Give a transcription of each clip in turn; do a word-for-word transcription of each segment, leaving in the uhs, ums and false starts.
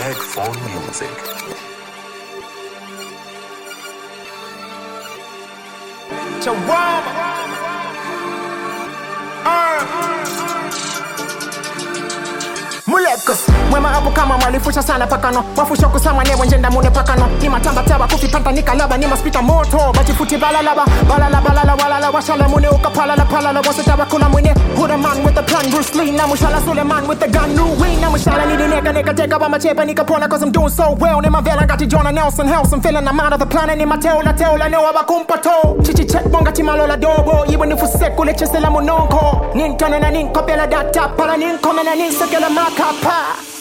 Headphone Music. Chihuahua. Uh. Muleko mwema hapo kama mwalifusha sana pakano wafusha kusama newe njenda mune pakano ni matamba taba kufi panta nikalaba ni maspita moto bachifuti balalaba balala balala walala washala mune ukapalala palala wasitaba kula mune who the man with the plan Bruce Lee na mushala Suleiman with the gun new wing na mushala nidi neka neka teka ba machepa nikapona cause I'm doing so well ni mavela gati Jonah Nelson Helson feeling I'm out of the planet ni mateo la teo la newa bakumpato chichi check bonga timalo la dobo iwe nifuseku lechesela mononko nintone na ninkopela data pala ninkome na ninsekela makapa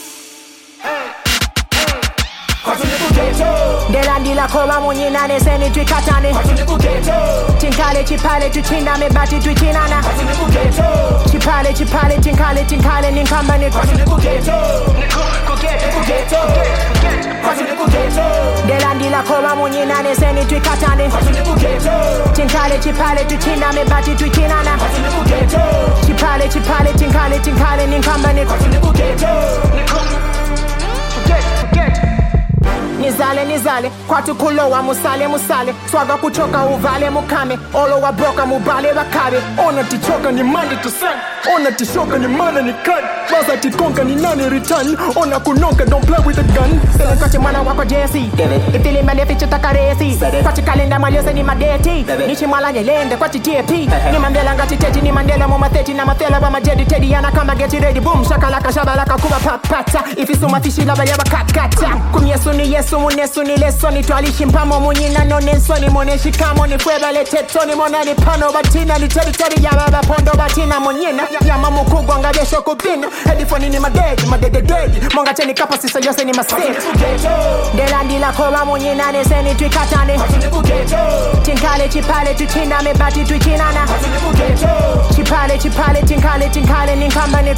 Delandila koba munyina ne seni twikatane Tinkale chipale tuchinda me bati twichinana Chipale chipale tinkale tinkale ninkambane Delandila koba munyina ne seni twikatane Tinkale chipale tuchinda me bati twichinana Chipale chipale tinkale tinkale ninkambane Nizale nizale kwatu kulowa musale musale swaga kuchoka uvale mukame olo wa broka mubale bakabe ona tichoka ni mande to sun ona tishoka ni mana ni cut baza tikonka ni nani return ona kunonka don't play with the gun sele kwache mwana wako J C ifili male ficha takaresi kwache kalenda maliose ni madeti nichi mwala nyelende kwache T P ni mandela ngati teti ni mandela moma theti na mathela ba majedi tedi yana kama get ready boom shakalaka shabalaka kuba papata ifisuma fishila bayaba kakata kumyesu ni yesu munesu ni leso ni twalishi mpamo munyina no nenso ni moneshi kamo ni kweba le teto ni mona ni pano batina ni teri teri ya baba pondo batina munyina ya mamu kugwa nga besho kubina headphone ni madedi madede dedi monga cheni kapa sisa yose ni maseti Delandi la koba munyina ne seni twikatane Tinkale chipale tuchinda me bati twichinana Chipale chipale tinkale tinkale ninkambane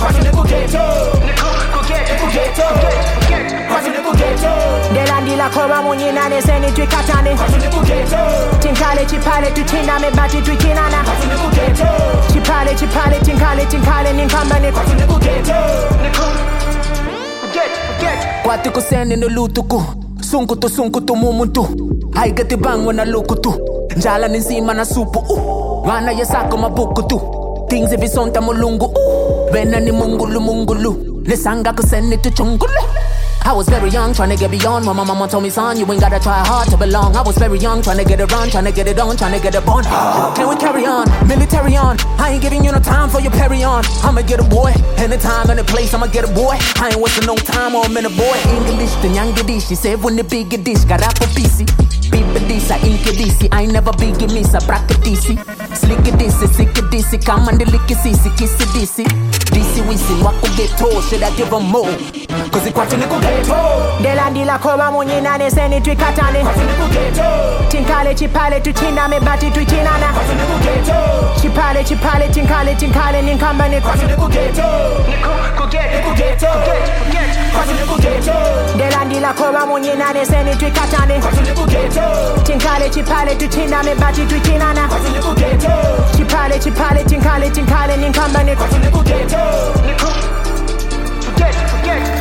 Delandi la koba munyina ne seni twikatane Tinkale chipale tuchinda me bati twichinana Chipale chipale tinkale tinkale ninkambane Kwati kusene no lutuku Sunkutu sunkutu mumuntu Haigati bangwa na lukutu Njala nizima na supu uh. Wana yasako mabuku tu Things if isonta mulungu uh. Vena ni mungulu mungulu Nisanga kusene tu chungulu I was very young, trying to get beyond. When my mama told me, son, you ain't gotta try hard to belong. I was very young, trying to get it run, trying to get it on, trying to get it born. Can we carry on? Military on. I ain't giving you no time for your parry on. I'ma get a boy, anytime, any place, I'ma get a boy. I ain't wasting no time or a minute, boy. English, the young dish, she said when the big dish, got up for P C. People this, I ink D C. I never big miss a bracket D C. Slick this, sick D C. Come and the lick C C, kiss D C. D C wisi, what could get told? Should I give them more? Cause it quite a little get told. Delandi la koba munyina ne seni twikatane Tinkale chipale tuchinda me bati twichinana Chipale chipale tinkale tinkale ninkambane Delandi la koba munyina ne seni twikatane Tinkale chipale tuchinda me bati twichinana Chipale chipale tinkale tinkale ninkambane Forget, forget